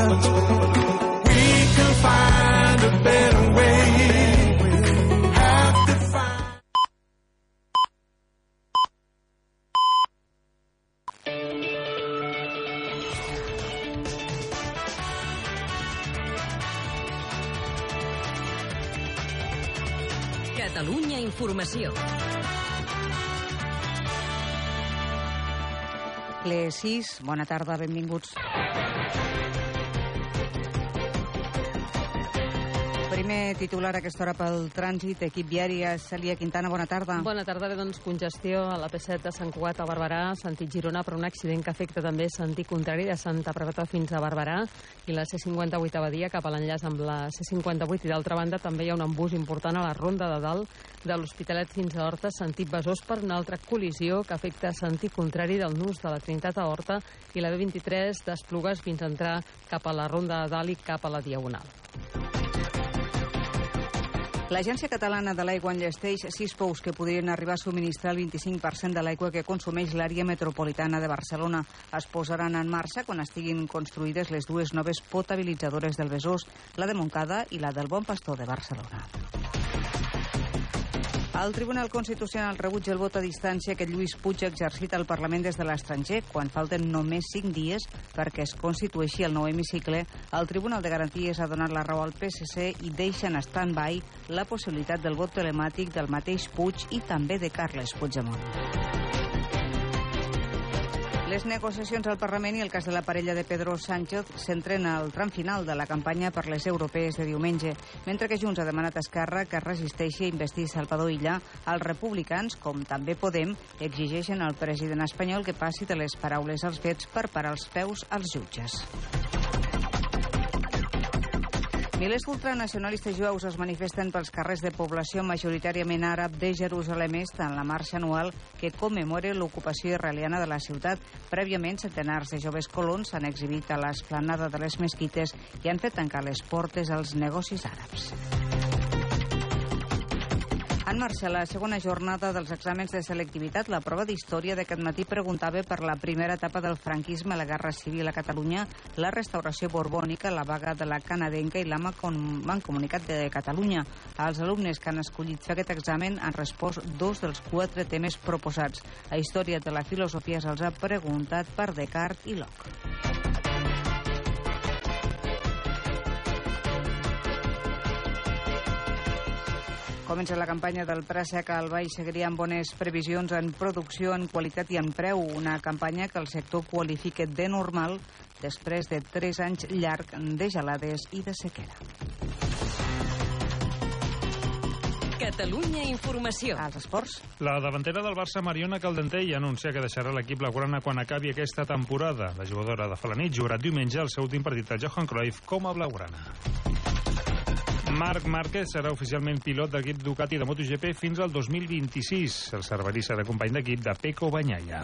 We can find a better way. Have to find. Catalunya Informació. Ple 6, bona tarda, benvinguts. Primer titular a aquesta hora pel trànsit, equip viari a Cèlia Quintana, bona tarda. Bona tarda, bé, doncs congestió a la P7 de Sant Cugat a Barberà, sentit Girona, per un accident que afecta també sentit contrari de Santa Perpètua fins a Barberà, i la C58 a Badia cap a l'enllaç amb la C58, i d'altra banda també hi ha un embús important a la Ronda de Dalt de l'Hospitalet fins a Horta, sentit Besòs, per una altra col·lisió que afecta sentit contrari del nus de la Trinitat a Horta i la B23 d'Esplugues fins a entrar cap a la Ronda de Dalt i cap a la Diagonal. L'Agència Catalana de l'Aigua enllesteix 6 pous que podrien arribar a subministrar el 25% de l'aigua que consumeix l'àrea metropolitana de Barcelona. Es posaran en marxa quan estiguin construïdes les dues noves potabilitzadores del Besòs, la de Montcada i la del Bon Pastor de Barcelona. El Tribunal Constitucional rebutja el vot a distància que Lluís Puig ha exercit al Parlament des de l'estranger. Quan falten només 5 dies perquè es constitueixi el nou hemicicle, el Tribunal de Garanties ha donat la raó al PSC i deixa en stand-by la possibilitat del vot telemàtic del mateix Puig i també de Carles Puigdemont. Les negociacions al Parlament i el cas de la parella de Pedro Sánchez centren el tram final de la campanya per les europees de diumenge. Mentre que Junts ha demanat a Esquerra que resisteixi a investir Salvador Illa, els republicans, com també Podem, exigeixen al president espanyol que passi de les paraules als fets per parar els peus als jutges. Milers d'ultranacionalistes jueus es manifesten pels carrers de població majoritàriament àrab de Jerusalem Est en la marxa anual que commemora l'ocupació israeliana de la ciutat. Prèviament, centenars de joves colons s'han exhibit a l'esplanada de les mesquites i han fet tancar les portes als negocis àrabs. En marxa la segona jornada dels exàmens de selectivitat. La prova d'història d'aquest matí preguntava per la primera etapa del franquisme, la Guerra Civil a Catalunya, la restauració borbònica, la vaga de la canadenca i la Mancomunitat de Catalunya. Els alumnes que han escollit fer aquest examen han respost 2 dels 4 temes proposats. A història de la filosofia se'ls ha preguntat per Descartes i Locke. Comença la campanya del préssec al Baix Segrià amb bones previsions en producció, en qualitat i en preu. Una campanya que el sector qualifica de normal després de 3 anys llarg de gelades i de sequera. Catalunya Informació. Als esports. La davantera del Barça, Mariona Caldentey, anuncia que deixarà l'equip blaugrana quan acabi aquesta temporada. La jugadora de Felanitx jugarà diumenge el seu últim partit a Johan Cruyff com a blaugrana. Marc Márquez serà oficialment pilot de l'equip Ducati de MotoGP fins al 2026. El cerverí serà company d'equip de Pecco Bagnaia.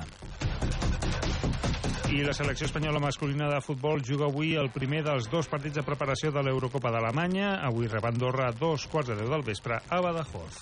I la selecció espanyola masculina de futbol juga avui el primer dels 2 partits de preparació de l'Eurocopa d'Alemanya. Avui rep Andorra a 2:15 del vespre a Badajoz.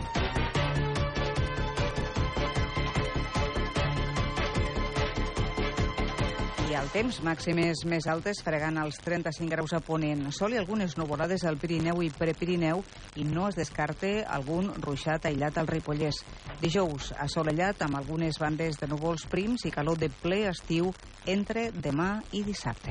I el temps, màximes més altes, fregant els 35 graus a Ponent. Sol i algunes nuvolades al Pirineu i Prepirineu i no es descarta algun ruixat aïllat al Ripollès. Dijous, assolellat amb algunes bandes de núvols prims i calor de ple estiu entre demà i dissabte.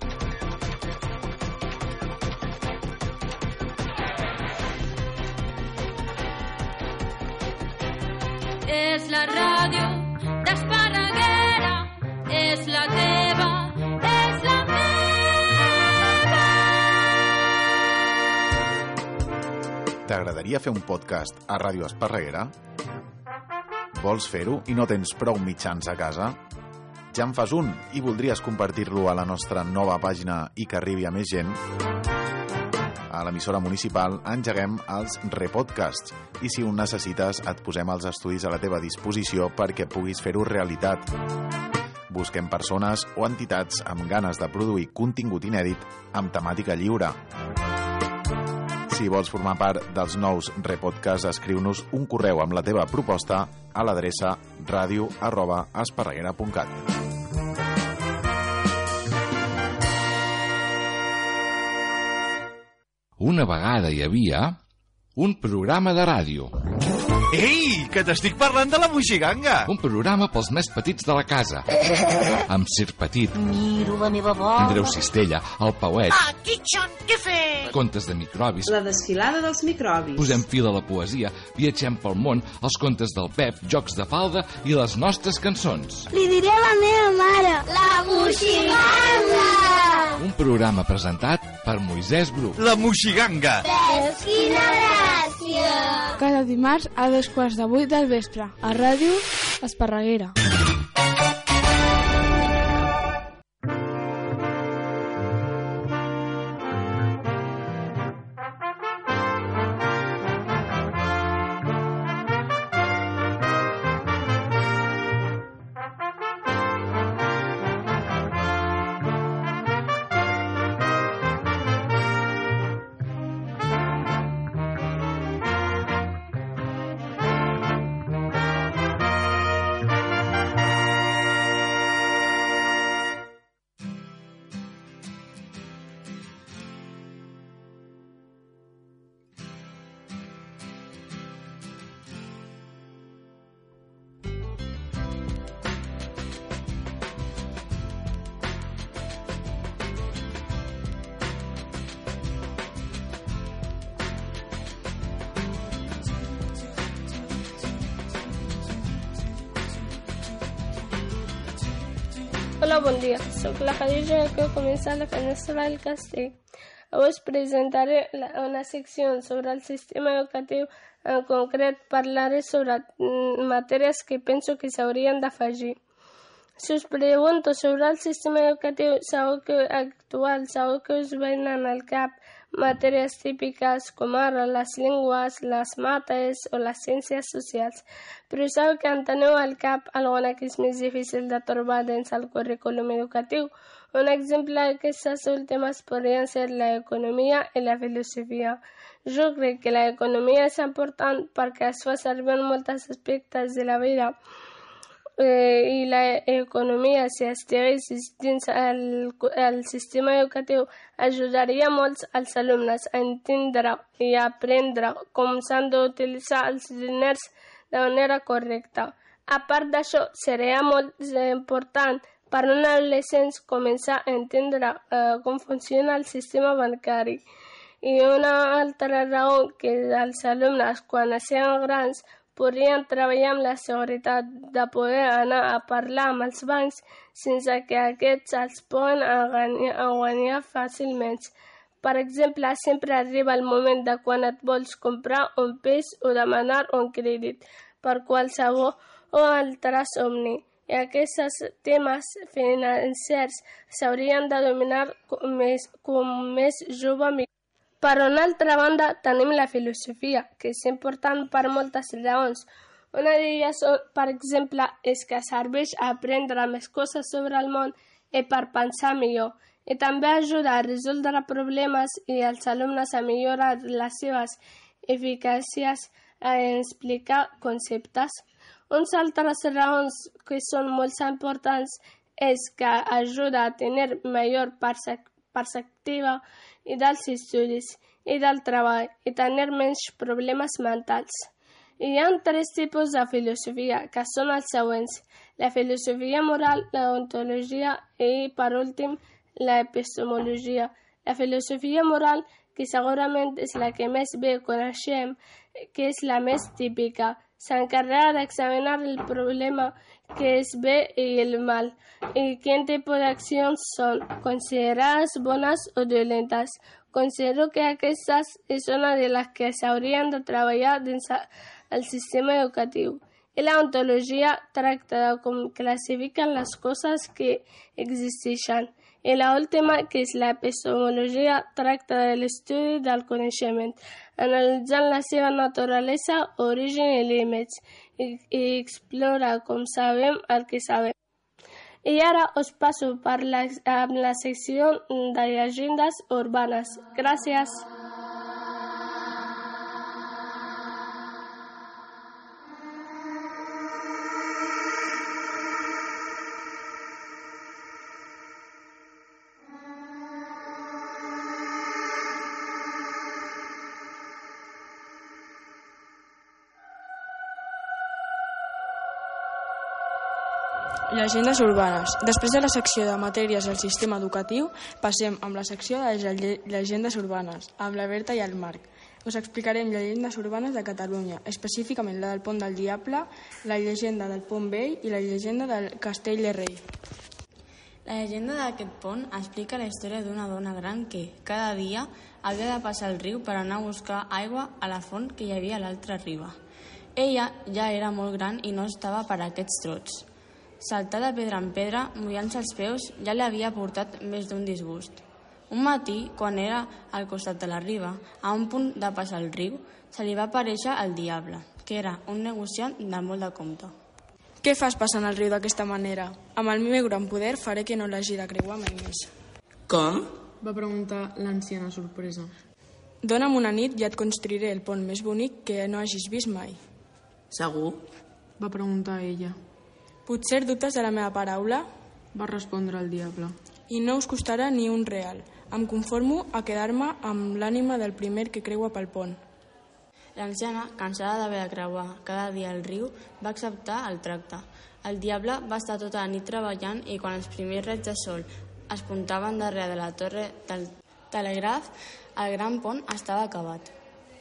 És la ràdio d'Esparreguera, és la teva, és la meva. T'agradaria fer un podcast a Ràdio Esparreguera? Vols fer-ho i no tens prou mitjans a casa? Ja en fas un i voldries compartir-lo a la nostra nova pàgina i que arribi a més gent? A l'emissora municipal engeguem els repodcasts i si un necessites et posem els estudis a la teva disposició perquè puguis fer-ho realitat. Busquem persones o entitats amb ganes de produir contingut inèdit amb temàtica lliure. Si vols formar part dels nous repodcasts, escriu-nos un correu amb la teva proposta a l'adreça radio@esparreguera.cat. Una vegada hi havia un programa de ràdio. Ei, que t'estic parlant de la Moixiganga! Un programa pels més petits de la casa. Amb Sir Petit. Miro la meva bola. Andreu Cistella, el Pauet. Ah, Kitchen, què fes? Contes de microbis. La desfilada dels microbis. Posem fil a la poesia, viatgem pel món, els contes del Pep, jocs de falda i les nostres cançons. Li diré a la meva mare. La Moixiganga! Un programa presentat per Moisès Bru. La Moixiganga! Veus quina gràcia! Cada dimarts a 7:15 del vespre, a Ràdio Esparreguera. Hola, bon dia. Soc la Khadija que comença la Finestra del Castell. Avui us presentaré una secció sobre el sistema educatiu. En concret, parlaré sobre matèries que penso que s'haurien d'afegir. Si us pregunto sobre el sistema educatiu actual, segur que us venen al cap matèries típiques com ara les llengües, les mates o les ciències socials, però sabeu que en teniu al cap alguna que és més difícil de trobar dins el currículum educatiu. Un exemple d'aquestes últimes podrien ser l'economia i la filosofia. Jo crec que l'economia és important perquè es fa servir en molts aspectes de la vida i l'economia, si estigués dins el sistema educatiu, ajudaria molt als alumnes a entendre i a aprendre com s'han d'utilitzar els diners de manera correcta. A part d'això, seria molt important per a un adolescent començar a entendre com funciona el sistema bancari. I una altra raó que els alumnes, quan siguin grans, podrien treballar amb la seguretat de poder anar a parlar amb els bancs sense que aquests els poden guanyar fàcilment. Per exemple, sempre arriba el moment de quan et vols comprar un pis o demanar un crèdit per qualsevol o altre somni. I aquests temes financers s'haurien de dominar com més jove millor. Per una altra banda, tenim la filosofia, que és important per moltes raons. Una d'elles, per exemple, és que serveix a aprendre més coses sobre el món i per pensar millor. I també ajuda a resoldre problemes i als alumnes a millorar les seves eficàcies a explicar conceptes. Uns altres raons que són molt importants és que ajuda a tenir millor perspectiva i dels estudis i del treball i tenir menys problemes mentals. Hi ha 3 tipus de filosofia, que són els següents: la filosofia moral, la ontologia i, per últim, l'epistemologia. La filosofia moral, que segurament és la que més bé coneixem, que és la més típica, s'encarrega d'examinar el problema que és bé i el mal, i quin tipus d'accions són considerades bones o dolentes. Considero que aquestes és una de les que s'haurien de treballar dins el sistema educatiu. I la ontologia tracta de com classifiquen les coses que existeixen. I l'última, que és l'epistemologia, tracta de l'estudi del coneixement, analitzant la seva naturalesa, origen i límits, i explora com sabem el que sabem. I ara us passo per la secció de llegendes urbanes. Gràcies. Llegendes urbanes. Després de la secció de matèries del sistema educatiu, passem amb la secció de les llegendes urbanes, amb la Berta i el Marc. Us explicarem llegendes urbanes de Catalunya, específicament la del Pont del Diable, la llegenda del Pont Vell i la llegenda del Castell de Rei. La llegenda d'aquest pont explica la història d'una dona gran que, cada dia, havia de passar el riu per anar a buscar aigua a la font que hi havia a l'altra riba. Ella ja era molt gran i no estava per aquests trots. Saltar de pedra en pedra, mullant-se els peus, ja li havia portat més d'un disgust. Un matí, quan era al costat de la riba, a un punt de passar el riu, se li va aparèixer el Diable, que era un negociant de molt de compte. Què fas passant el riu d'aquesta manera? Amb el meu gran poder faré que no l'hagi de creuar mai més. Com? Va preguntar l'anciana sorpresa. Dóna'm una nit i et construiré el pont més bonic que no hagis vist mai. Segur? Va preguntar ella. Potser dubtes de la meva paraula? Va respondre el Diable. I no us costarà ni un real. Em conformo a quedar-me amb l'ànima del primer que creua pel pont. L'anciana, cansada d'haver de creuar cada dia el riu, va acceptar el tracte. El Diable va estar tota la nit treballant i quan els primers raigs de sol es puntaven darrere de la torre del telègraf, el gran pont estava acabat.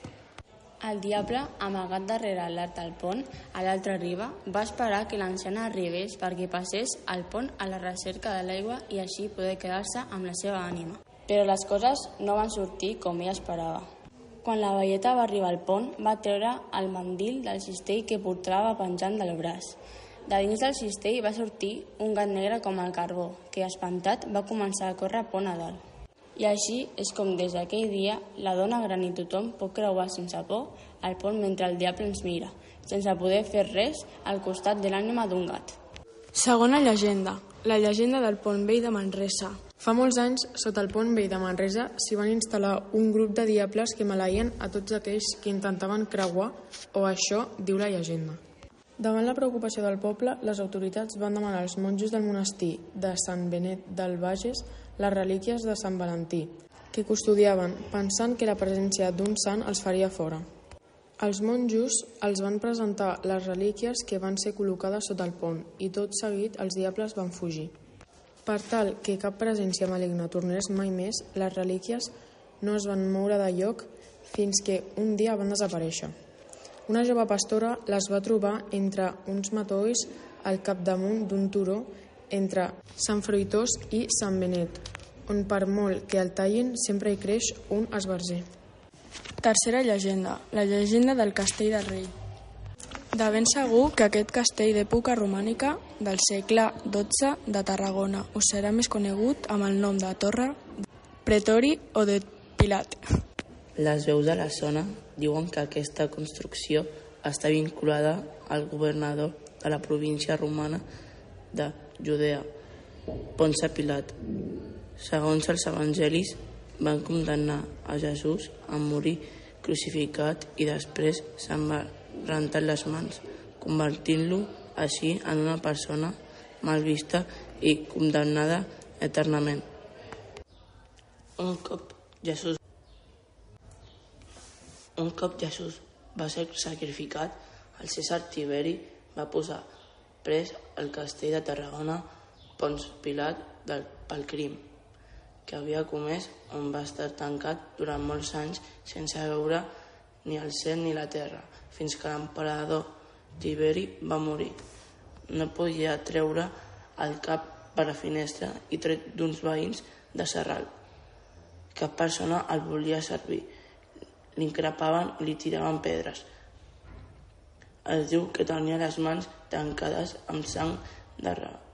El Diable, amagat darrere l'arc del pont, a l'altra riba, va esperar que l'anciana arribés perquè passés el pont a la recerca de l'aigua i així poder quedar-se amb la seva ànima. Però les coses no van sortir com ella esperava. Quan la velleta va arribar al pont, va treure el mandil del cistell que portava penjant del braç. De dins del cistell va sortir un gat negre com el carbó, que, espantat, va començar a córrer pont a dalt. I així és com des d'aquell dia la dona gran i tothom pot creuar sense por el pont mentre el Diable ens mira, sense poder fer res al costat de l'ànima d'un gat. Segona llegenda, la llegenda del Pont Vell de Manresa. Fa molts anys, sota el Pont Vell de Manresa, s'hi van instal·lar un grup de diables que maleïen a tots aquells que intentaven creuar, o això diu la llegenda. Davant la preocupació del poble, les autoritats van demanar als monjos del monestir de Sant Benet del Bages les relíquies de Sant Valentí, que custodiaven, pensant que la presència d'un sant els faria fora. Els monjos els van presentar les relíquies que van ser col·locades sota el pont i tot seguit els diables van fugir. Per tal que cap presència maligna tornés mai més, les relíquies no es van moure de lloc fins que un dia van desaparèixer. Una jove pastora les va trobar entre uns matolls al capdamunt d'un turó entre Sant Fruitós i Sant Benet, on per molt que el tallin sempre hi creix un esbarzer. Tercera llegenda, la llegenda del Castell de Rei. De ben segur que aquest castell d'època romànica del segle XII de Tarragona us serà més conegut amb el nom de Torre, Pretori o de Pilat. Les veus de la zona diuen que aquesta construcció està vinculada al governador de la província romana de Judea, Ponci Pilat. Segons els evangelis, van condemnar a Jesús a morir crucificat i després se'n va rentar les mans, convertint-lo així en una persona mal vista i condemnada eternament. Un cop Jesús va ser sacrificat, el Cèsar Tiberi va posar pres al castell de Tarragona Ponç Pilat pel crim que havia comès, on va estar tancat durant molts anys sense veure ni el cel ni la terra, fins que l'emperador Tiberi va morir. No podia treure el cap per la finestra i tret d'uns veïns de Sarral. Cap persona el volia servir. L'increpaven i li tiraven pedres. Es diu que tenia les mans tancades amb sang de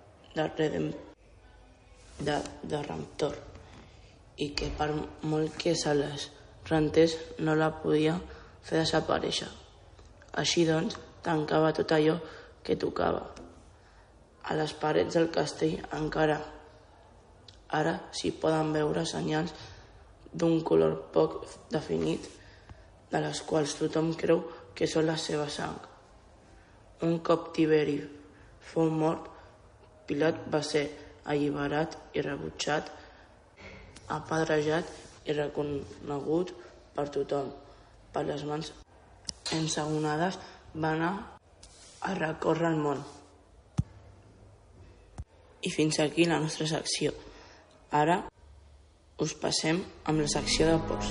Redemptor i que per molt que se les rentés no la podia fer desaparèixer. Així doncs, tancava tot allò que tocava. A les parets del castell encara ara s'hi poden veure senyals d'un color poc definit, de les quals tothom creu que són la seva sang. Un cop Tiberi fou mort, Pilat va ser alliberat i rebutjat, apedrejat i reconegut per tothom. Per les mans ensagonades va anar a recórrer el món. I fins aquí la nostra secció. Ara us passem amb la secció de pors.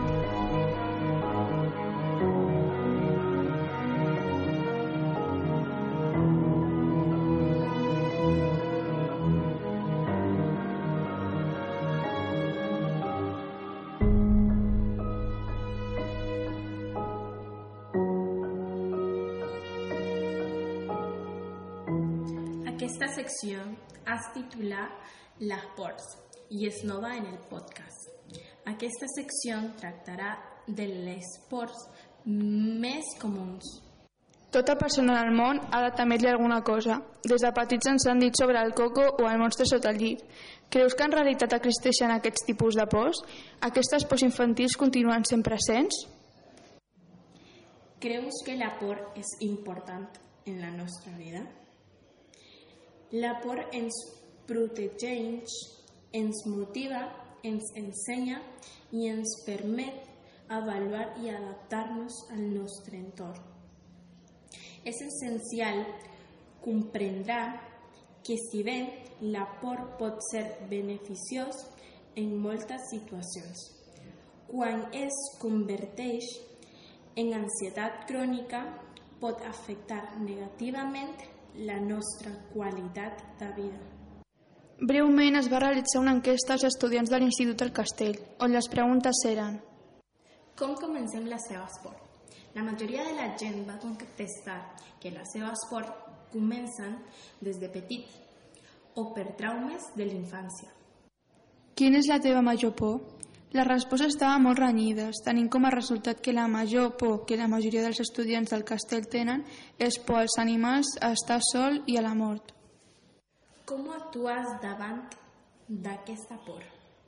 Aquesta secció es titula Les pors i és nova en el podcast. Aquesta secció tractarà de les pors més comuns. Tota persona al món ha de temer-li alguna cosa. Des de petits ens han dit sobre el coco o el monstre sota el llit. Creus que en realitat existeixen aquests tipus de pors? Aquestes pors infantils continuen sent presents? Creus que la por és important en la nostra vida? La por ens protegeix, ens motiva, ens ensenya i ens permet avaluar i adaptar-nos al nostre entorn. És essencial comprendre que si bé la por pot ser beneficiós en moltes situacions, quan es converteix en ansietat crònica pot afectar negativament la nostra qualitat de vida. Breument es va realitzar una enquesta als estudiants de l'Institut El Castell, on les preguntes eren: Com comencem la seva esport? La majoria de la gent va contestar que la seva esport comencen des de petit o per traumes de l'infància. Quina és la teva major por? Les respostes estaven molt renyides, tenint com a resultat que la major por que la majoria dels estudiants del castell tenen és por als animals, a estar sol i a la mort. Com actues davant d'aquesta por?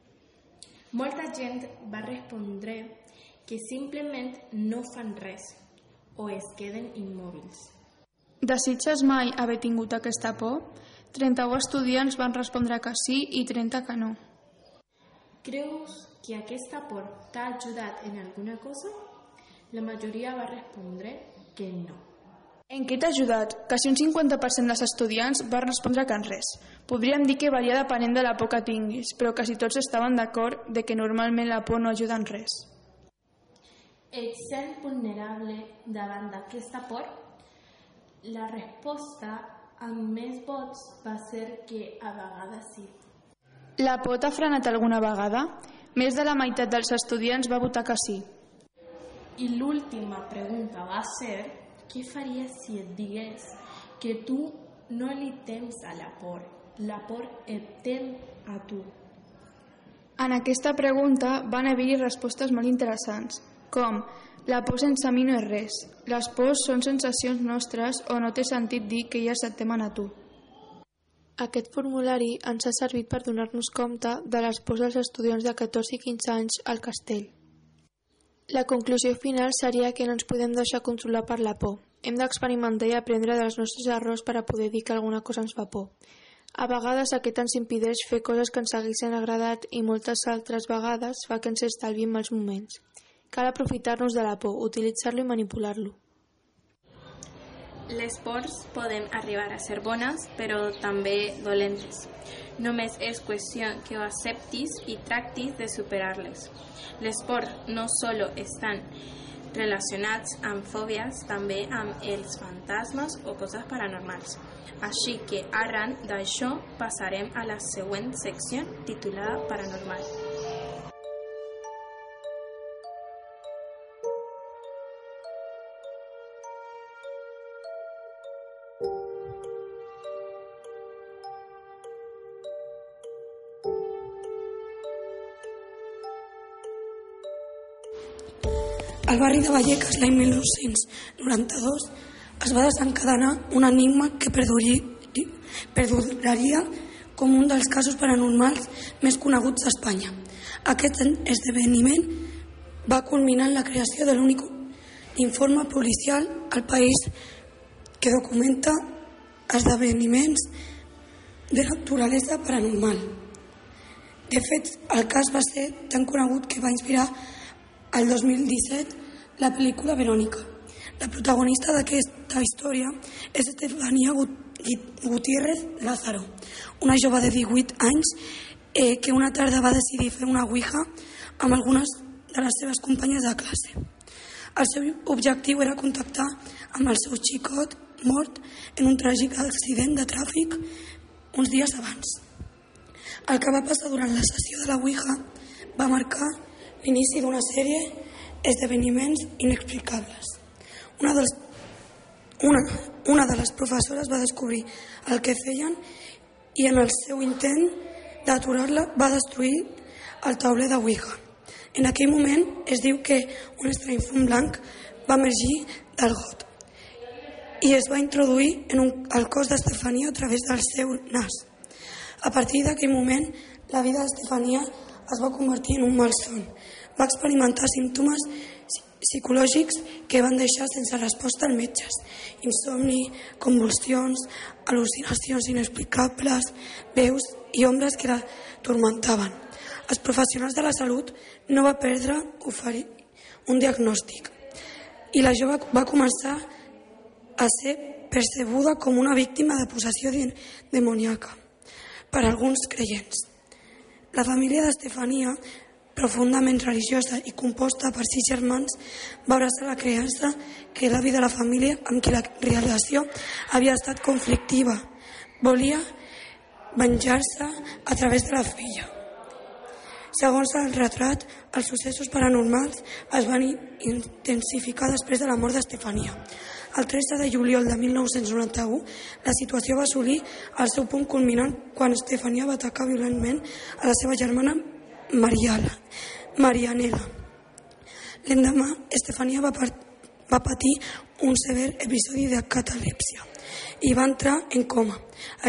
Molta gent va respondre que simplement no fan res o es queden immòbils. Desitges mai haver tingut aquesta por? 31 estudiants van respondre que sí i 30 que no. Creus que aquesta por t'ha ajudat en alguna cosa? La majoria va respondre que no. En què t'ha ajudat? Quasi un 50% dels estudiants va respondre que en res. Podríem dir que varia depenent de la por que tinguis, però quasi tots estaven d'acord de que normalment la por no ajuda en res. Ets sent vulnerable davant d'aquesta por? La resposta amb més vots va ser que a vegades sí. La por t'ha frenat alguna vegada? Més de la meitat dels estudiants va votar que sí. I l'última pregunta va ser: què faries si et digués que tu no li tems a la por et tem a tu? En aquesta pregunta van haver-hi respostes molt interessants, com: la por sense mi no és res, les pors són sensacions nostres o no té sentit dir que elles et temen a tu. Aquest formulari ens ha servit per donar-nos compte de les pors dels estudiants de 14 i 15 anys al castell. La conclusió final seria que no ens podem deixar controlar per la por. Hem d'experimentar i aprendre dels nostres errors per a poder dir que alguna cosa ens fa por. A vegades aquest ens impedeix fer coses que ens haguessin agradat i moltes altres vegades fa que ens estalviem mals moments. Cal aprofitar-nos de la por, utilitzar-lo i manipular-lo. Les pors poden arribar a ser bones, però també dolentes. Només és qüestió que ho acceptis i tractis de superar-les. Les pors no solo estan relacionats amb fòbies, també amb els fantasmes o coses paranormals. Així que arran d'això passarem a la següent secció titulada Paranormal. Al barri de Vallecas, l'any 1992, es va desencadenar un enigma que perduraria com un dels casos paranormals més coneguts d'Espanya. Aquest esdeveniment va culminar en la creació de l'únic informe policial al país que documenta esdeveniments de naturalesa paranormal. De fet, el cas va ser tan conegut que va inspirar el 2017 la pel·lícula Verònica. La protagonista d'aquesta història és Estefania Gutiérrez Lázaro, una jove de 18 anys que una tarda va decidir fer una ouija amb algunes de les seves companyes de classe. El seu objectiu era contactar amb el seu xicot mort en un tràgic accident de tràfic uns dies abans. El que va passar durant la sessió de la ouija va marcar l'inici d'una sèrie d'esdeveniments inexplicables. Una de les professores va descobrir el que feien i en el seu intent d'aturar-la va destruir el tauler de Ouija. En aquell moment es diu que un estrany fum blanc va emergir del got i es va introduir en el cos d'Estefania a través del seu nas. A partir d'aquell moment, la vida d'Estefania es va convertir en un malson. Va experimentar símptomes psicològics que van deixar sense resposta als metges. Insomni, convulsions, al·lucinacions inexplicables, veus i ombres que la tormentaven. Els professionals de la salut no va perdre oferir un diagnòstic i la jove va començar a ser percebuda com una víctima de possessió demoníaca per alguns creients. La família d'Estefania, profundament religiosa i composta per 6 germans, va abraçar la creença que l'avi de la família, amb qui la relació havia estat conflictiva, volia venjar-se a través de la filla. Segons el retrat, els successos paranormals es van intensificar després de la mort d'Estefania. El 13 de juliol de 1991, la situació va assolir el seu punt culminant quan Estefania va atacar violentment a la seva germana Marianela. L'endemà, Estefania va patir un sever episodi de catalèpsia i va entrar en coma.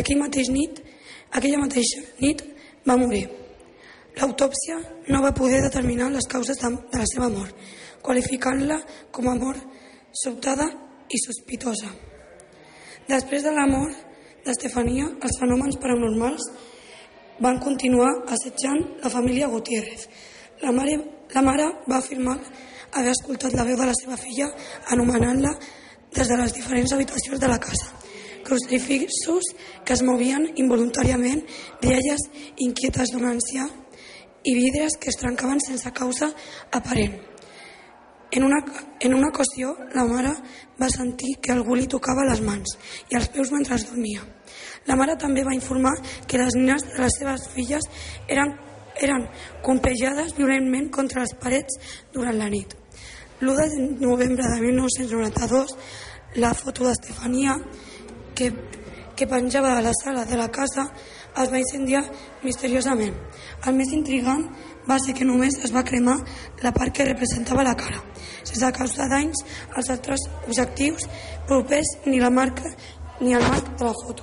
Aquella mateixa nit va morir. L'autòpsia no va poder determinar les causes de la seva mort, qualificant-la com a mort sobtada i sospitosa. Després de la mort d'Estefania, els fenòmens paranormals van continuar assetjant la família Gutiérrez. La mare va afirmar haver escoltat la veu de la seva filla anomenant-la des de les diferents habitacions de la casa. Crucifixos que es movien involuntàriament, rialles inquietes d'un ancià i vidres que es trencaven sense causa aparent. En una ocasió, la mare va sentir que algú li tocava les mans i els peus mentre dormia. La mare també va informar que les nines de les seves filles eren colpejades violentment contra les parets durant la nit. L'1 de novembre de 1992, la foto d'Estefania que penjava a la sala de la casa es va incendiar misteriosament. El més intrigant va ser que només es va cremar la part que representava la cara, sense causar danys als altres objectius propers ni el marc de la foto.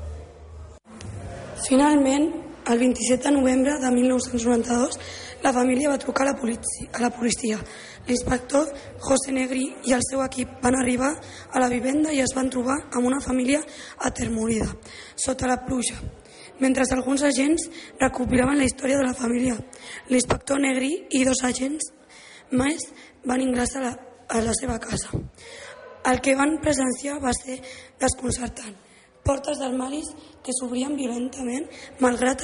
Finalment, el 27 de novembre de 1992, la família va trucar a la policia. L'inspector José Negri i el seu equip van arribar a la vivenda i es van trobar amb una família atemorida, sota la pluja. Mentre alguns agents recopilaven la història de la família, l'inspector Negri i 2 agents més van ingressar a la seva casa. El que van presenciar va ser desconcertant. Portes d'armaris que s'obrien violentament malgrat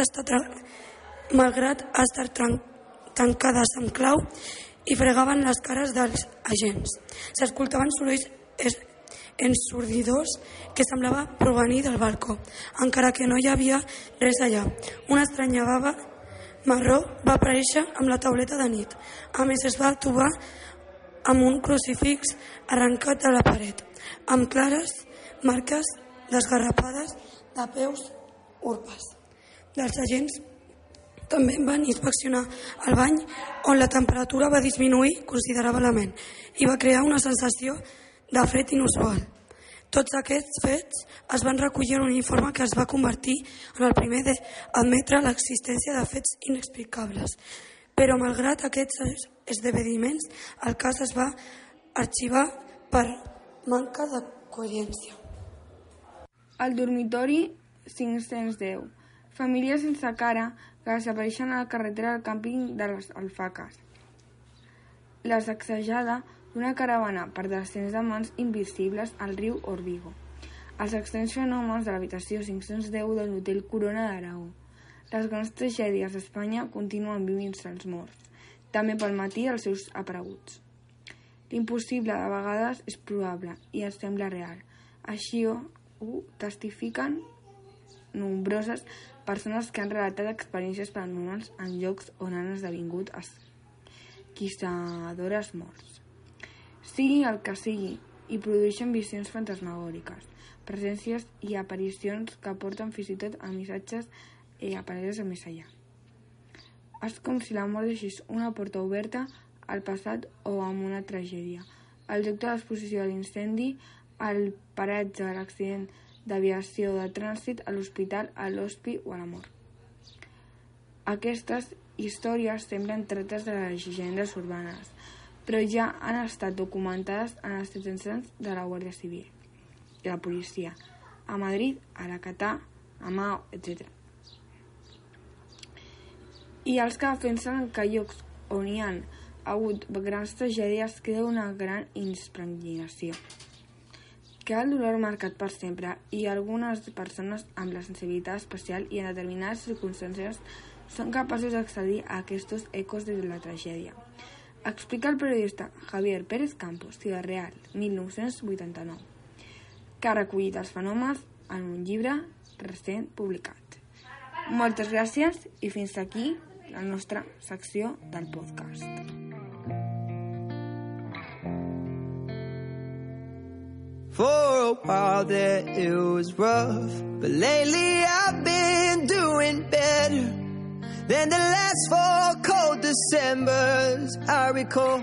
estar tancades amb clau i fregaven les cares dels agents. S'escoltaven sorolls ensordidors que semblava provenir del balcó, encara que no hi havia res allà. Una estranya bava marró va aparèixer amb la tauleta de nit. A més, es va trobar amb un crucifix arrencat de la paret, amb clares marques desgarrapades de peus urpes. Els agents també van inspeccionar el bany, on la temperatura va disminuir considerablement i va crear una sensació de fred inusual. Tots aquests fets es van recollir en un informe que es va convertir en el primer d'admetre l'existència de fets inexplicables. Però malgrat aquests esdeveniments, el cas es va arxivar per manca de coherència. El dormitori 510. Famílies sense cara que desapareixen a la carretera del càmping de les Alfaques. La sacsejada d'una caravana per descens de mans invisibles al riu Orbigo. Els extrems fenòmens de l'habitació 510 de l'Hotel Corona d'Aragó. Les grans tragèdies d'Espanya continuen vivint-se els morts, també pel matí els seus apareguts. L'impossible de vegades és probable i ens sembla real. Així ho testifiquen nombroses persones que han relatat experiències paranormals en llocs on han esdevingut esquissadores morts. Sigui el que sigui, i produeixen visions fantasmagòriques, presències i aparicions que porten fins i tot a missatges aparells al més allà. És com si la mort deixés una porta oberta al passat o amb una tragèdia. El lloc de l'exposició de l'incendi, el paratge de l'accident d'aviació de trànsit, a l'hospital, a l'hospi o a la mort. Aquestes històries semblen tretes de les llegendes urbanes, però ja han estat documentades en els detencions de la Guàrdia Civil i la policia, a Madrid, a Aracatà, a Mao, etc. I els que defensen que llocs on hi ha hagut grans tragèdies crea una gran impregnació. Queda el dolor marcat per sempre i algunes persones amb la sensibilitat especial i en determinades circumstàncies són capaços d'accedir a aquests ecos de la tragèdia. Explica el periodista Javier Pérez Campos, Ciudad Real, 1989, que ha recollit els fenòmens en un llibre recent publicat. Moltes gràcies i fins aquí la nostra secció del podcast. For a while there it was rough, but lately I've been doing better than the last 4 cold Decembers I recall.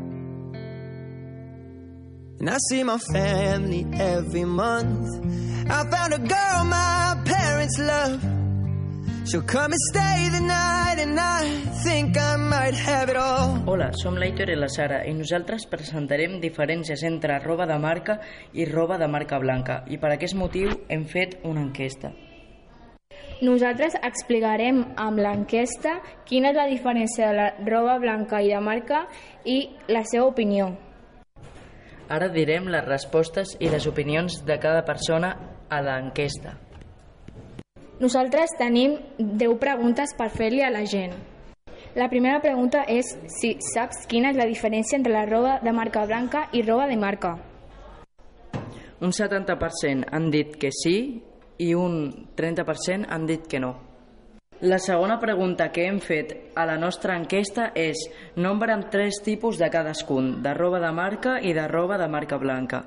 And I see my family every month. I found a girl my parents love. She'll come and stay the night and I think I might have it all. Hola, som l'Aitor i la Sara i nosaltres presentarem diferències entre roba de marca i roba de marca blanca i per aquest motiu hem fet una enquesta. Nosaltres explicarem amb l'enquesta quina és la diferència de la roba blanca i de marca i la seva opinió. Ara direm les respostes i les opinions de cada persona a l'enquesta. Nosaltres tenim 10 preguntes per fer-li a la gent. La primera pregunta és si saps quina és la diferència entre la roba de marca blanca i roba de marca. Un 70% han dit que sí i un 30% han dit que no. La segona pregunta que hem fet a la nostra enquesta és nombra'm 3 tipus de cadascun, de roba de marca i de roba de marca blanca.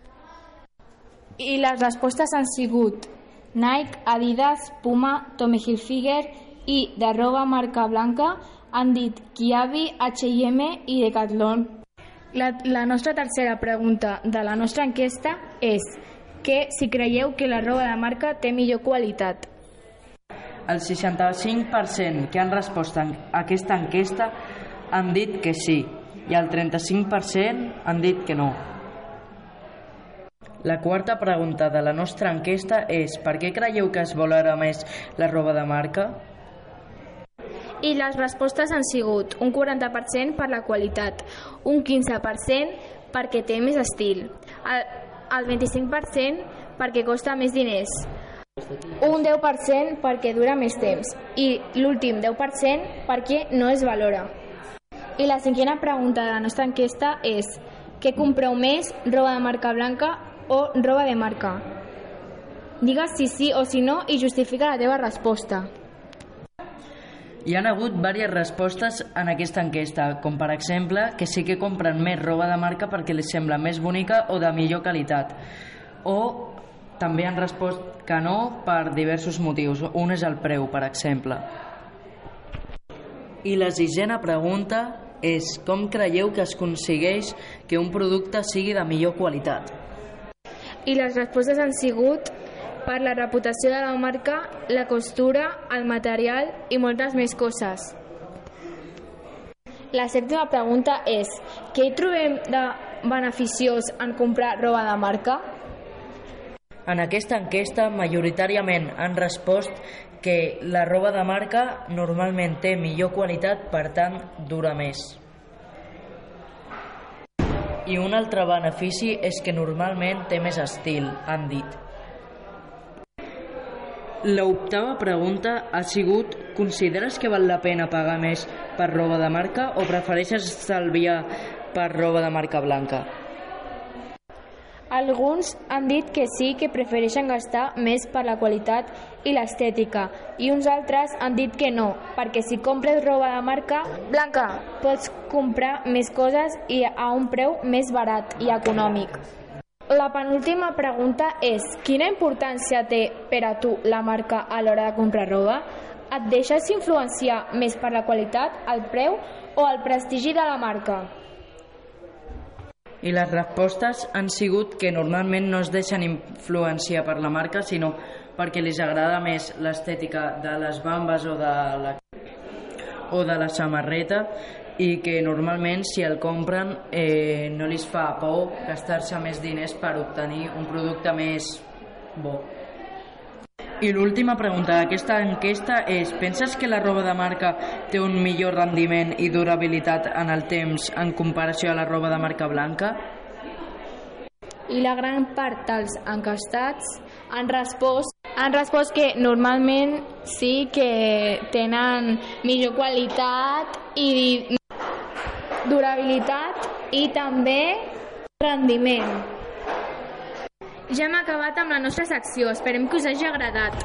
I les respostes han sigut Nike, Adidas, Puma, Tommy Hilfiger i de roba marca blanca han dit Kiabi, H&M i Decathlon. La nostra tercera pregunta de la nostra enquesta és que si creieu que la roba de marca té millor qualitat. El 65% que han respost a aquesta enquesta han dit que sí i el 35% han dit que no. La quarta pregunta de la nostra enquesta és per què creieu que es valora més la roba de marca? I les respostes han sigut un 40% per la qualitat, un 15% perquè té més estil, el 25% perquè costa més diners, un 10% perquè dura més temps i l'últim 10% perquè no es valora. I la cinquena pregunta de la nostra enquesta és què compreu més, roba de marca blanca o roba de marca? Digues si sí o si no i justifica la teva resposta. Hi ha hagut diverses respostes en aquesta enquesta, com per exemple que sí que compren més roba de marca perquè li sembla més bonica o de millor qualitat. O també han respost que no per diversos motius. Un és el preu, per exemple. I la sisena pregunta és com creieu que es aconsegueix que un producte sigui de millor qualitat? I les respostes han sigut per la reputació de la marca, la costura, el material i moltes més coses. La sèptima pregunta és què hi trobem de beneficiós en comprar roba de marca? En aquesta enquesta, majoritàriament han respost que la roba de marca normalment té millor qualitat, per tant, dura més. I un altre benefici és que normalment té més estil, han dit. L'octava pregunta ha sigut: consideres que val la pena pagar més per roba de marca o prefereixes estalviar per roba de marca blanca? Alguns han dit que sí, que prefereixen gastar més per la qualitat i l'estètica, i uns altres han dit que no, perquè si compres roba de marca blanca pots comprar més coses i a un preu més barat i econòmic. La penúltima pregunta és: quina importància té per a tu la marca a l'hora de comprar roba? Et deixes influenciar més per la qualitat, el preu o el prestigi de la marca? I les respostes han sigut que normalment no es deixen influenciar per la marca, sinó perquè els agrada més l'estètica de les bambes o de la samarreta, i que normalment si el compren no li fa por gastar-se més diners per obtenir un producte més bo. I l'última pregunta d'aquesta enquesta és: penses que la roba de marca té un millor rendiment i durabilitat en el temps en comparació a la roba de marca blanca? I la gran part dels enquestats han respost que normalment sí, que tenen millor qualitat i durabilitat i també rendiment. Ja hem acabat amb la nostra secció, esperem que us hagi agradat.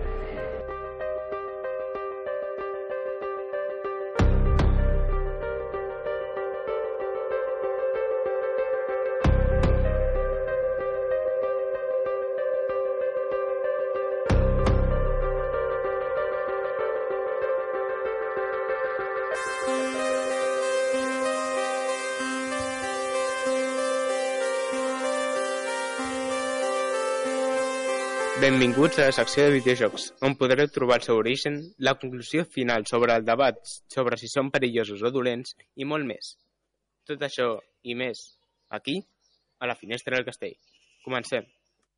Benvinguts a la secció de videojocs, on podreu trobar el seu origen, la conclusió final sobre el debat sobre si són perillosos o dolents i molt més. Tot això i més, aquí, a la finestra del castell. Comencem.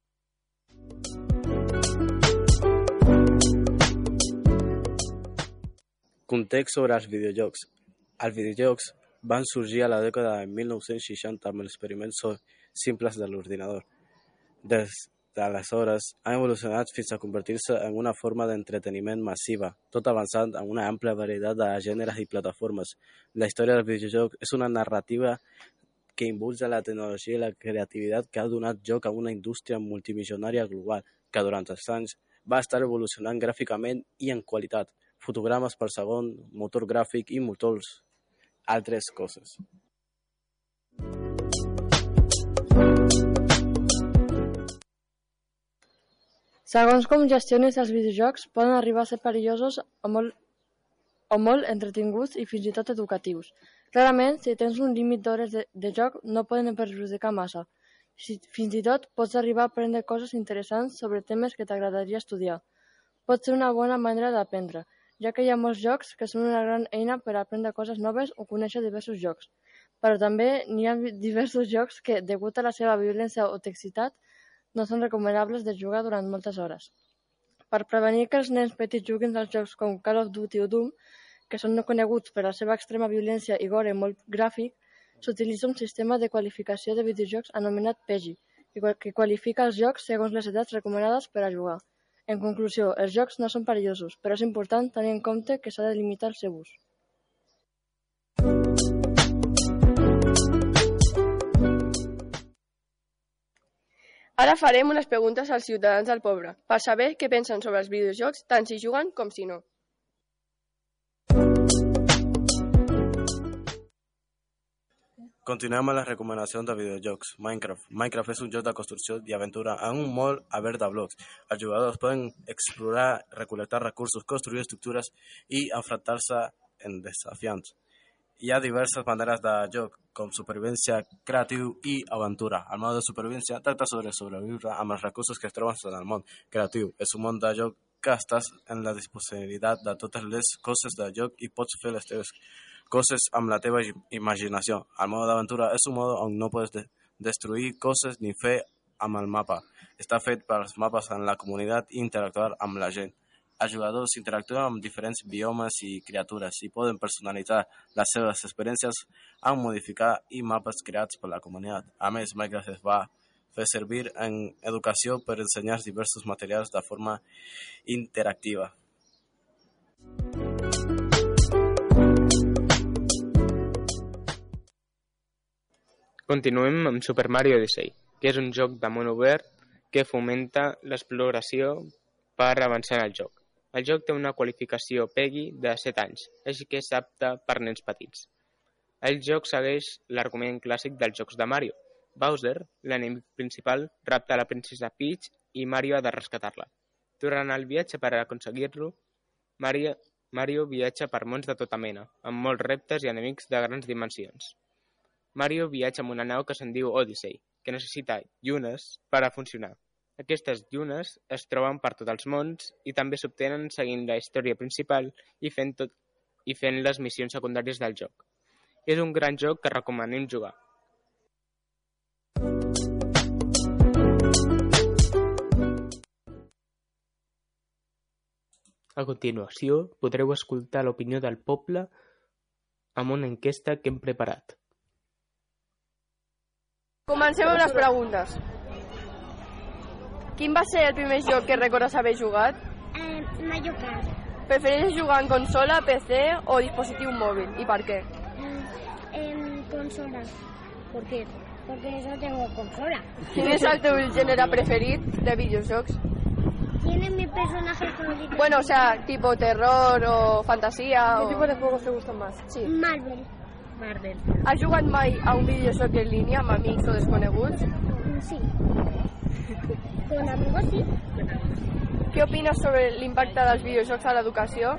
Context sobre els videojocs. Els videojocs van sorgir a la dècada de 1960 amb els experiments simples de l'ordinador. Des d'aleshores han evolucionat fins a convertir-se en una forma d'entreteniment massiva, tot avançant en una àmplia varietat de gèneres i plataformes. La història del videojoc és una narrativa que impulsa la tecnologia i la creativitat que ha donat lloc a una indústria multimilionària global que durant els anys va estar evolucionant gràficament i en qualitat, fotogrames per segon, motor gràfic i moltes altres coses. Segons com gestionis els videojocs, poden arribar a ser perillosos o molt entretinguts i fins i tot educatius. Clarament, si tens un límit d'hores de joc, no poden perjudicar massa. Fins i tot pots arribar a aprendre coses interessants sobre temes que t'agradaria estudiar. Pot ser una bona manera d'aprendre, ja que hi ha molts jocs que són una gran eina per aprendre coses noves o conèixer diversos jocs. Però també n'hi ha diversos jocs que, degut a la seva violència o toxicitat, no són recomanables de jugar durant moltes hores. Per prevenir que els nens petits juguin als jocs com Call of Duty o Doom, que són coneguts per la seva extrema violència i gore molt gràfic, s'utilitza un sistema de qualificació de videojocs anomenat PEGI, que qualifica els jocs segons les edats recomanades per a jugar. En conclusió, els jocs no són perillosos, però és important tenir en compte que s'ha de limitar el seu ús. Ara farem unes preguntes als ciutadans del poble, per saber què pensen sobre els videojocs, tant si juguen com si no. Continuem amb les recomanacions de videojocs. Minecraft. Minecraft és un joc de construcció i aventura en un món obert de blocs. Els jugadors poden explorar, recol·lectar recursos, construir estructures i enfrontar-se en desafiants. Hi ha diverses maneres de joc, com supervivència, creatiu i aventura. El mode de supervivència tracta sobre sobreviure amb els recursos que es troben en el món. Creatiu és un món de joc que estàs en la disponibilitat de totes les coses de joc i pots fer les teves coses amb la teva imaginació. El mode d'aventura és un mode on no pots destruir coses ni fer amb el mapa. Està fet per als mapes en la comunitat i interactuar amb la gent. Els jugadors interactuen amb diferents biomes i criatures i poden personalitzar les seves experiències amb modificar i mapes creats per la comunitat. A més, Minecraft es va per servir en educació per ensenyar diversos materials de forma interactiva. Continuem amb Super Mario Odyssey, que és un joc de món obert que fomenta l'exploració per avançar en el joc. El joc té una qualificació PEGI de 7 anys, així que és apte per nens petits. El joc segueix l'argument clàssic dels jocs de Mario. Bowser, l'enemic principal, rapta la princesa Peach i Mario ha de rescatar-la. Durant el viatge per aconseguir-lo, Mario viatja per mons de tota mena, amb molts reptes i enemics de grans dimensions. Mario viatja amb una nau que se'n diu Odyssey, que necessita llunes per a funcionar. Aquestes llunes es troben per tots els mons i també s'obtenen seguint la història principal i fent les missions secundàries del joc. És un gran joc que recomanem jugar. A continuació, podreu escoltar l'opinió del poble amb una enquesta que hem preparat. Comencem amb les preguntes. Quin va ser el primer joc que recordes haver jugat? Mario Kart. Prefereixes jugar en consola, PC o dispositiu móvil? ¿Y por qué? En consola. ¿Por qué? Porque yo tengo consola. ¿Quién es el teu gènere preferit de videojocs? ¿Quién es mi personaje favorito? Bueno, o sea, tipo terror o fantasía. ¿Qué tipo de juegos te gustan más? Sí. Marvel. Has jugat mai a un videojoc en línia amb amics o desconeguts? Sí. Con amigos sí. Què opines sobre l'impacte dels videojocs a l'educació?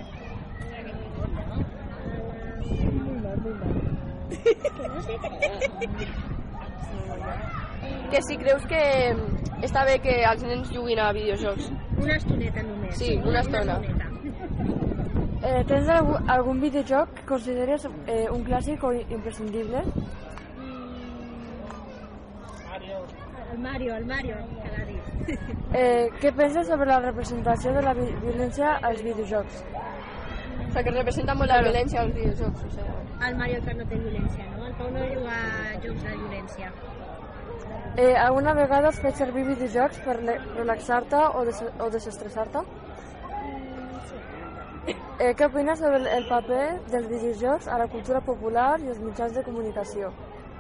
Que si creus que està bé que els nens juguin a videojocs. Una estoneta només. Sí, una estona. ¿Tens algún videojoc que consideres un clásico o imprescindible? El Mario, cada dia. ¿Qué piensas sobre la representació de la violència als videojocs? O sea, que representa molt la violència als videojocs. O sea. El Mario Kart no té violència, no? El Pau no juga a jocs de violència. Alguna vegada has fet servir videojocs per relaxar-te o desestressar-te? Què opines sobre el paper dels videojocs a la cultura popular i els mitjans de comunicació?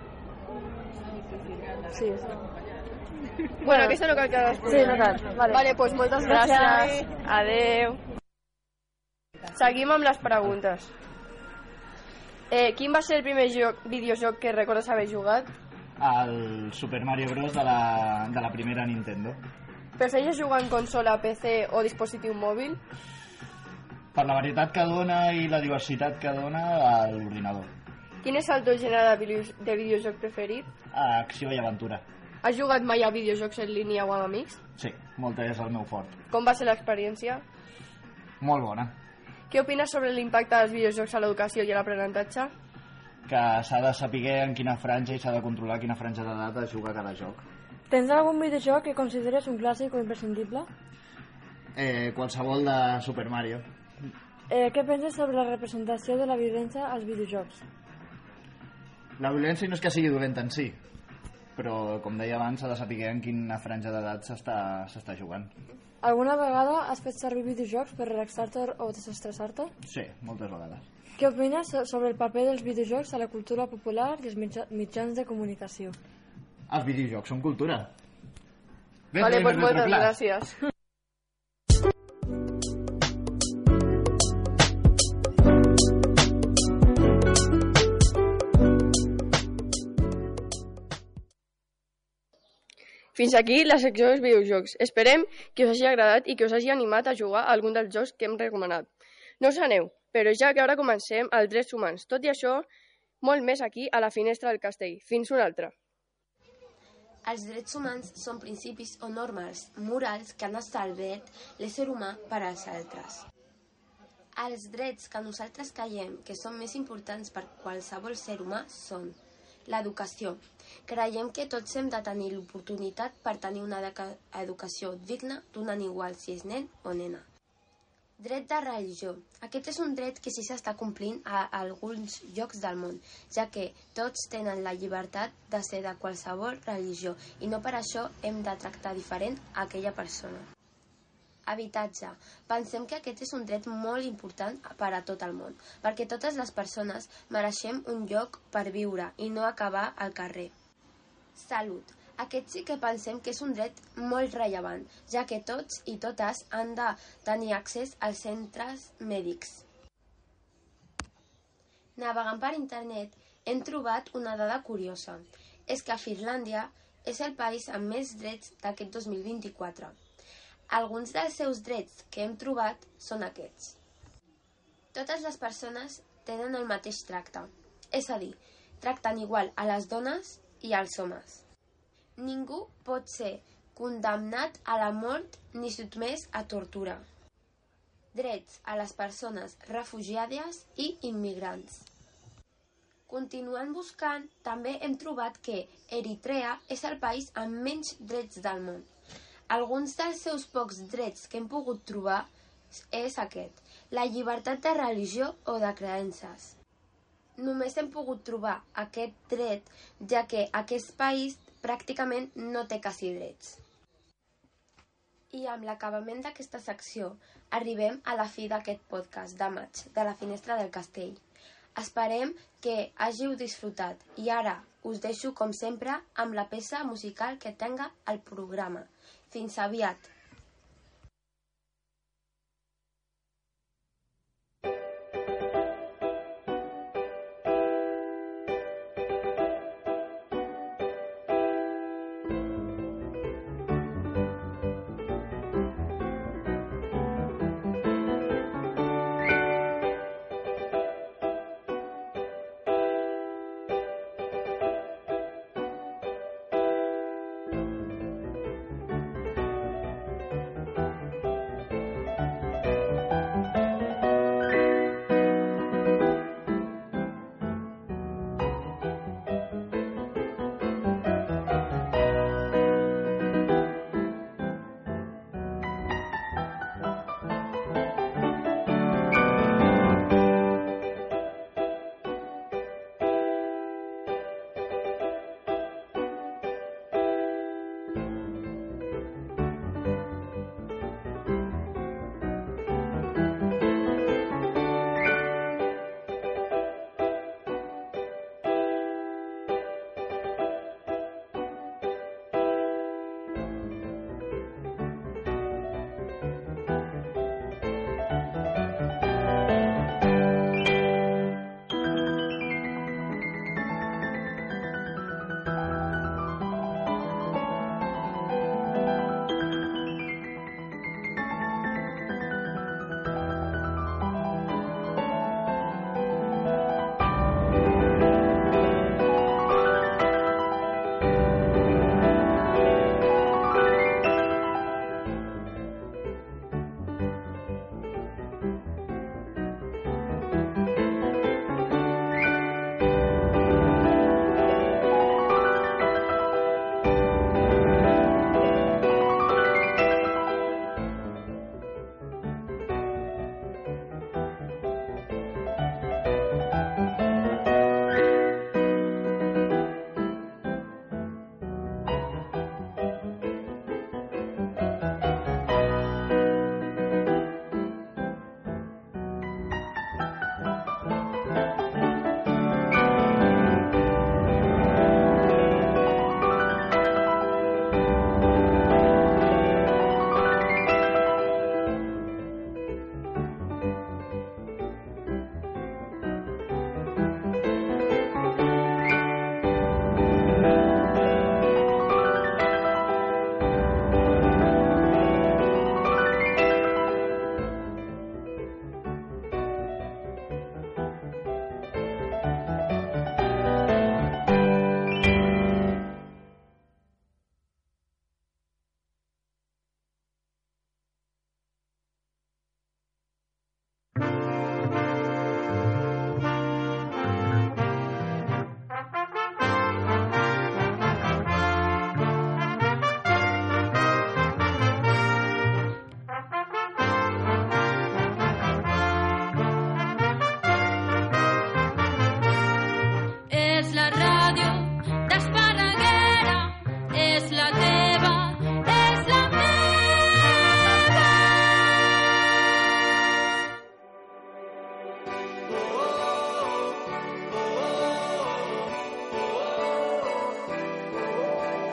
Sí. Bueno, aquesta no cal que respongui. Sí, no cal. Vale, pues moltes gràcies. Adeu. Seguim amb les preguntes. Quin va ser el primer videojoc que recordes haver jugat? El Super Mario Bros. de la primera Nintendo. Prefereixes jugar en consola, PC o dispositiu mòbil? Per la varietat que dona i la diversitat que dona a l'ordinador. Quin és el teu gènere de videojoc preferit? Acció i aventura. Has jugat mai a videojocs en línia o amb amics? Sí, molt és el meu fort. Com va ser l'experiència? Molt bona. Què opines sobre l'impacte dels videojocs a l'educació i a l'aprenentatge? Que s'ha de saber en quina franja i s'ha de controlar quina franja d'edat es juga cada joc. Tens algun videojoc que consideres un clàssic o imprescindible? Qualsevol de Super Mario. Què penses sobre la representació de la violència als videojocs? La violència no és que sigui dolenta en si, però, com deia abans, s'ha de saber en quina franja d'edat s'està jugant. Alguna vegada has fet servir videojocs per relaxar-te o desestressar-te? Sí, moltes vegades. Què opines sobre el paper dels videojocs a la cultura popular i els mitjans de comunicació? Els videojocs són cultura. Vale, pues moltes gràcies. Fins aquí la secció dels videojocs. Esperem que us hagi agradat i que us hagi animat a jugar a algun dels jocs que hem recomanat. No us aneu, però ja que ara comencem els drets humans. Tot i això, molt més aquí a la finestra del castell. Fins una altra. Els drets humans són principis o normes morals que han establert l'ésser humà per als altres. Els drets que nosaltres creiem que són més importants per qualsevol ser humà són l'educació. Creiem que tots hem de tenir l'oportunitat per tenir una educació digna, donant igual si és nen o nena. Dret de religió. Aquest és un dret que sí s'està complint a alguns llocs del món, ja que tots tenen la llibertat de ser de qualsevol religió i no per això hem de tractar diferent a aquella persona. Habitatge. Pensem que aquest és un dret molt important per a tot el món, perquè totes les persones mereixem un lloc per viure i no acabar al carrer. Salut. Aquest sí que pensem que és un dret molt rellevant, ja que tots i totes han de tenir accés als centres mèdics. Navegant per internet hem trobat una dada curiosa. És que Finlàndia és el país amb més drets d'aquest 2024. Alguns dels seus drets que hem trobat són aquests. Totes les persones tenen el mateix tracte, és a dir, tracten igual a les dones i als homes. Ningú pot ser condemnat a la mort ni sotmès a tortura. Drets a les persones refugiades i immigrants. Continuant buscant, també hem trobat que Eritrea és el país amb menys drets del món. Alguns dels seus pocs drets que hem pogut trobar és aquest, la llibertat de religió o de creences. Només hem pogut trobar aquest dret, ja que aquest país pràcticament no té quasi drets. I amb l'acabament d'aquesta secció arribem a la fi d'aquest podcast de maig de la Finestra del Castell. Esperem que hàgiu disfrutat i ara us deixo com sempre amb la peça musical que tenga el programa. Fins aviat!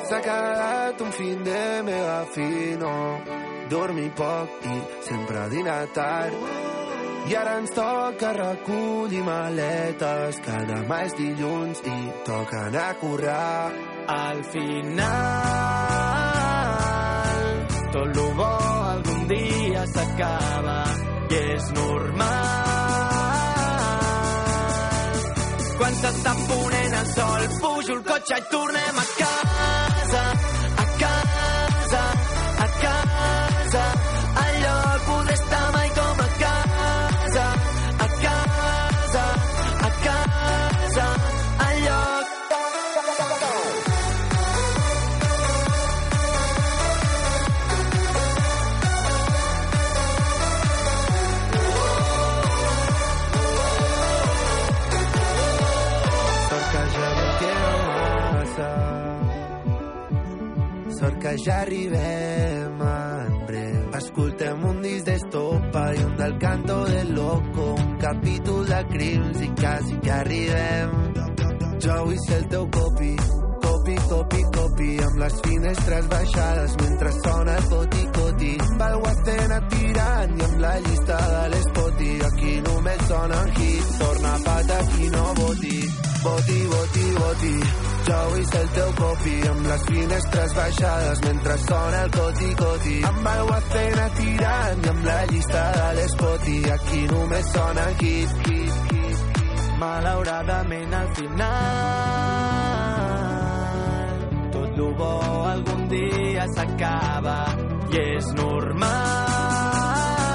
S'ha quedat un fin de mega fino, dormir poc i sempre dinar tard. I ara ens toca recollir maletes, que demà és dilluns i toca anar a currar. Al final, tot lo bo algun dia s'acaba i és normal. Quan s'està ponent el sol, pujo el cotxe i tornem a casa, a casa, a casa, al lloc poder estar mai com a casa, a casa, a casa, al lloc. Sort que ja arribem en breu. Escoltem un disc d'Estopa i un del Canto del Loco, un capítol de crims i quasi que arribem. Jo vull ser el teu copi, copi, copi, copi, amb les finestres baixades mentre sona el coti-coti. Pel Guacena tirant i amb la llista de l'Spoti. Aquí només sonen hits, torna pata qui no voti. Voti, voti, voti. Jo vull ser el teu copi, amb les finestres baixades mentre sona el coti-coti. Amb el Guacena tirant i amb la llista de l'Spoti. Aquí només sona hit, hit, hit. Malauradament al final tot lo bo algun dia s'acaba i és normal.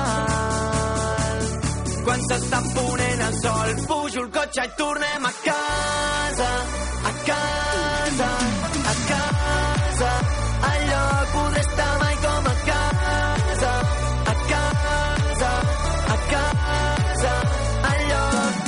Quan s'està ponent el sol, pujo el cotxe i tornem a casa, a casa, a casa, al lloc poder estar mai com a casa, a casa, a casa, al lloc.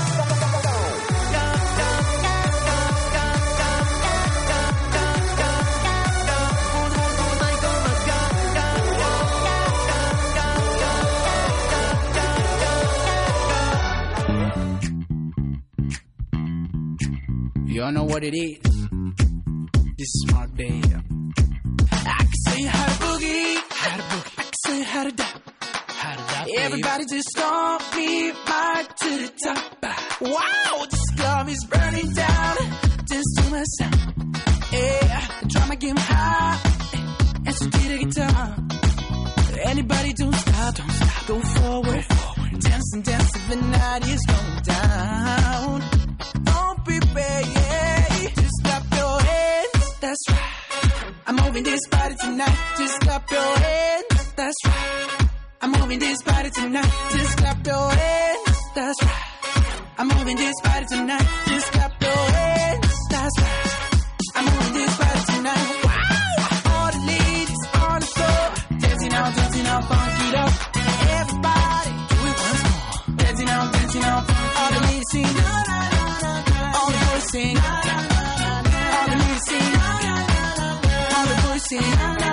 Y'all know what it is. This is Mark Day. I can say how to boogie, how to boogie. I can say how to die, baby. Everybody just stomp me right to the top. Wow, this club is burning down just to my sound. Yeah, the drama get high and so get a guitar. Anybody don't stop, go forward. Dance and dance if the night is going down. Don't prepare, yeah. Just clap your hands, that's right. I'm moving this body tonight. Just clap your hands, that's right. I'm moving this body tonight. Just clap your hands, that's right. I'm moving this body tonight. Just clap your hands, that's right. I'm moving this body tonight. Wow! All the ladies on the floor, dancing out, funk it up. Everybody, do it once more. Dancing out, all the ladies sing. All the boys sing. All the ladies sing. All the boys sing.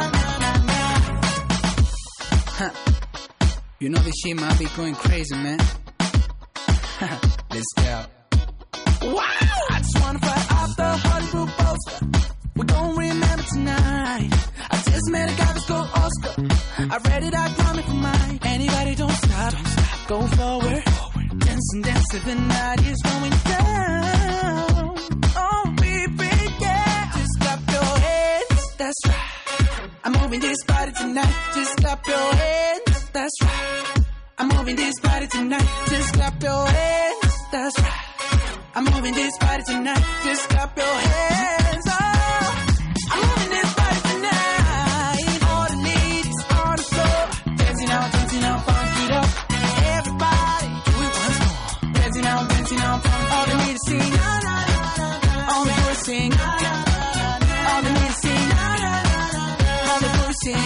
Huh. You know this shit might be going crazy, man. Let's go. Wow! I just wanna fly off the Hollywood poster. We're gonna remember tonight. I just met a guy that's called Oscar. I read it, I climb it for mine. Anybody don't stop, go forward. Dance and dance if the night is going down. Oh, baby, yeah. Just clap your hands, that's right. I'm moving this body tonight. Just clap your hands, that's right. I'm moving this body tonight. Just clap your hands, that's right. I'm moving this body tonight. Just clap your hands, oh. I'm moving this body tonight. All the ladies on the floor, dancing out, funk it up. Everybody, do it once more. Dancing out, all the ladies sing. All the boys sing. All the ladies sing. All the boys sing.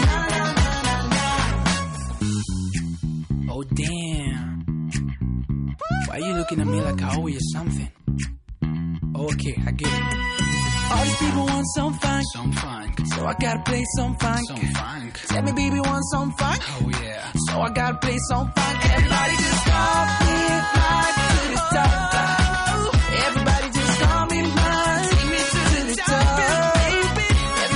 Oh damn. Why you looking at me like I owe you something? Okay, I get it. All these people want some funk. Some funk. So I gotta play some funk. Some funk. Tell me baby want some funk. Oh yeah. So I gotta play some funk. Everybody just come in right to the top. Everybody just come in right to the top.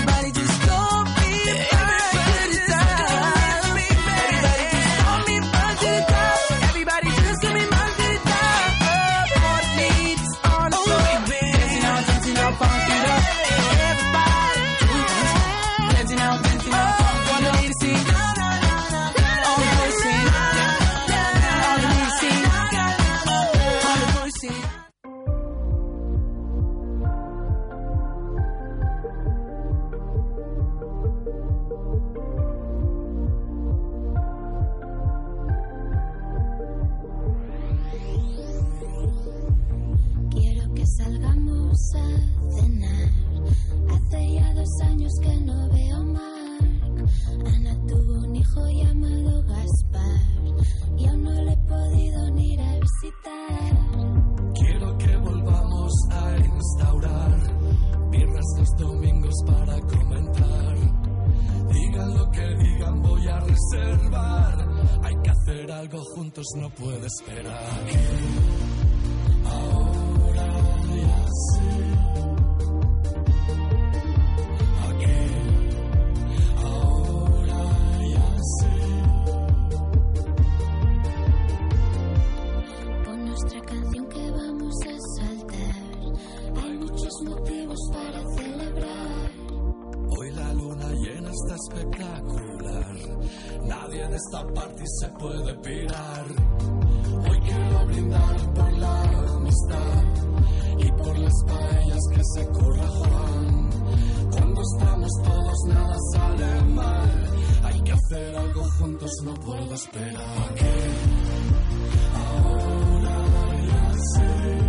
vamos a cenar. Hace ya 2 años que no veo a Marc. Ana tuvo un hijo llamado Gaspar y aún no le he podido ni ir a visitar. Quiero que volvamos a instaurar birras los domingos para comentar. Digan lo que digan, voy a reservar. Hay que hacer algo juntos, no puedo esperar. Ahora ya sé. Ahora ya sé. Pon nuestra canción que vamos a saltar. Hay muchos motivos para celebrar. Hoy la luna llena está espectacular. Nadie de esta party se puede pirar. Hoy quiero brindar por la amistad y por las paellas que se curra Juan. Cuando estamos todos nada sale mal. Hay que hacer algo juntos, no puedo esperar. Ahora ya sé.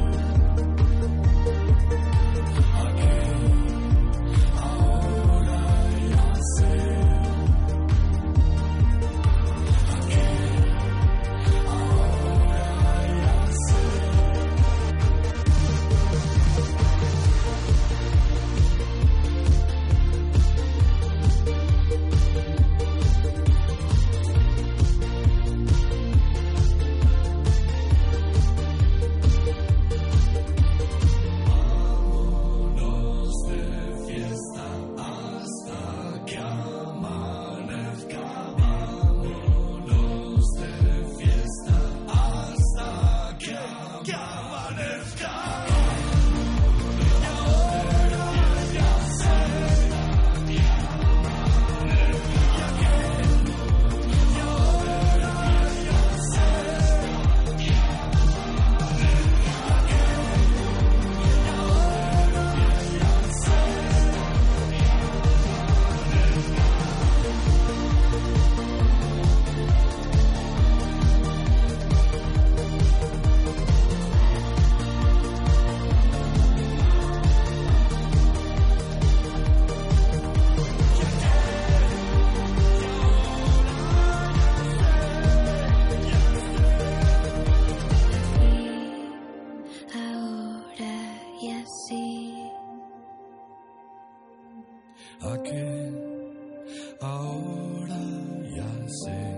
Ahora ya sé.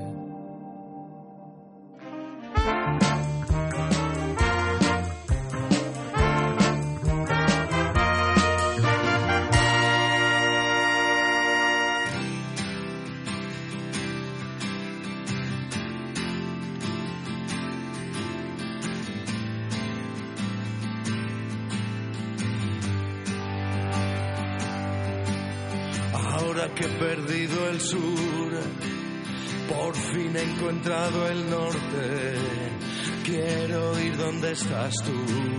Ahora que he perdido el sur, por fin he encontrado el norte. Quiero ir donde estás tú.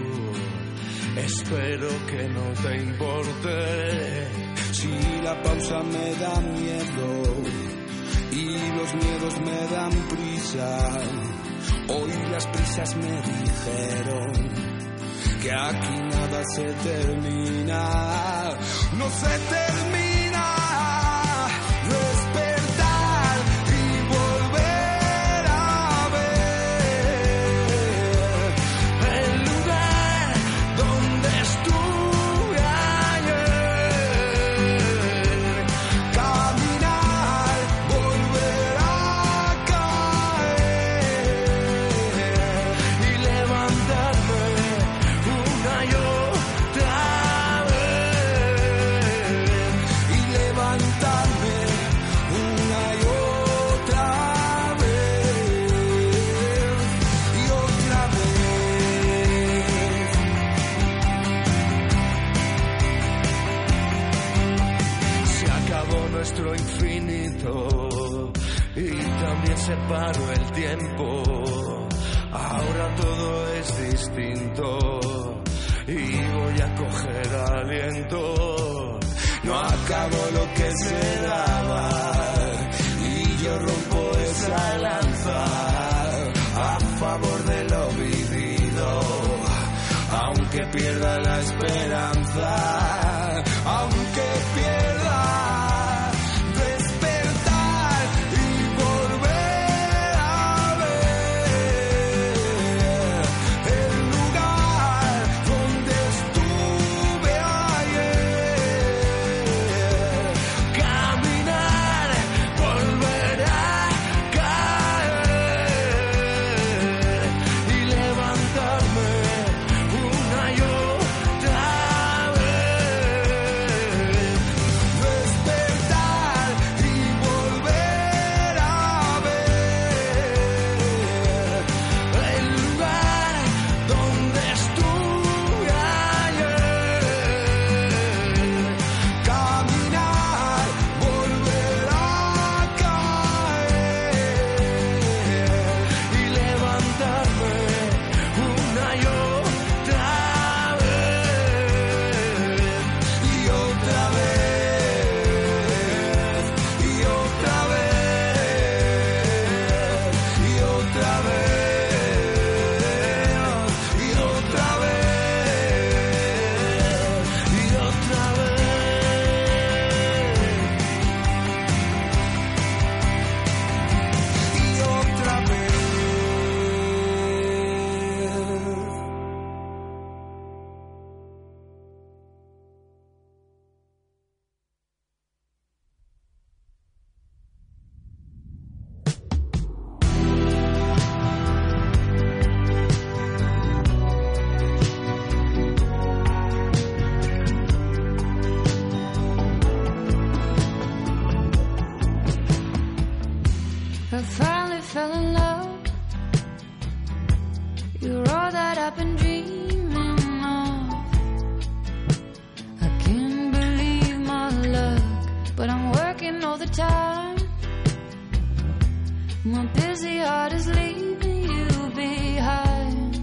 Espero que no te importe. Si la pausa me da miedo y los miedos me dan prisa, hoy las prisas me dijeron que aquí nada se termina. No se termina. Despertar y volver a ver el lugar donde estuve ayer. Caminar, volver a caer y levantarme una y otra vez. Y levantarme una y otra vez. Y otra vez. Se acabó nuestro infinito y también se paró el tiempo. Ahora todo es distinto y voy a coger aliento. No acabó lo que se daba y yo rompo esa lanza a favor de lo vivido, aunque pierda la la esperanza, aunque pierda. Despertar y volver a ver el lugar donde estuve ayer. Caminar, volver a caer y levantarme una y otra vez. Despertar y volver a ver el lugar donde estuve ayer. Caminar, volver a caer y levantarme una y otra vez. Y otra vez, y otra vez, y otra vez, y otra vez, y otra vez, y otra vez. I finally fell in love. You're all that I've been dreaming of. I can't believe my luck, but I'm working all the time. My busy heart is leaving you behind.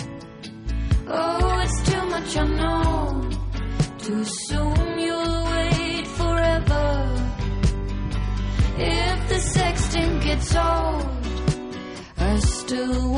Oh, it's too much I know to assume you'll wait forever. If the sexting gets old, I still